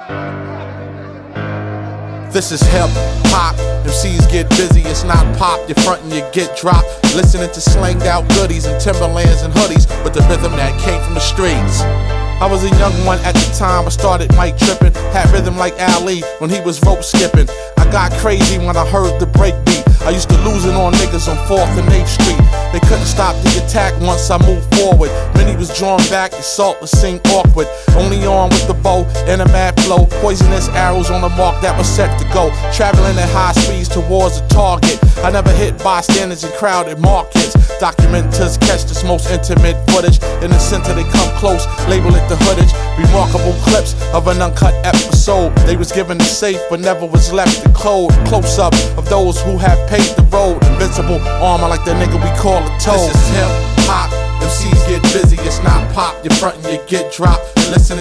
This is hip hop. MCs get busy, it's not pop. You're frontin', you get dropped. Listening to slanged out goodies and Timberlands and hoodies with the rhythm that came from the streets. I was a young one at the time I started mic trippin'. Had rhythm like Ali when he was rope skippin'. I got crazy when I heard the break beat. I used to lose it on niggas on 4th and 8th Street. They couldn't stop the attack once I moved forward. Many was drawn back, the salt was seemed awkward. Only on with the bow and a mad flow. Poisonous arrows on the mark that was set to go. Traveling at high speeds towards the target. I never hit bystanders in crowded markets. Documenters catch this most intimate footage. In the center they come close, label it the hoodage. Remarkable clips of an uncut episode. They was given the safe but never was left the code. Close up of those who have paved the road. Invincible armor like the nigga we call a toad. This is hip hop. MCs get busy, it's not pop. You're frontin', you get dropped. Listening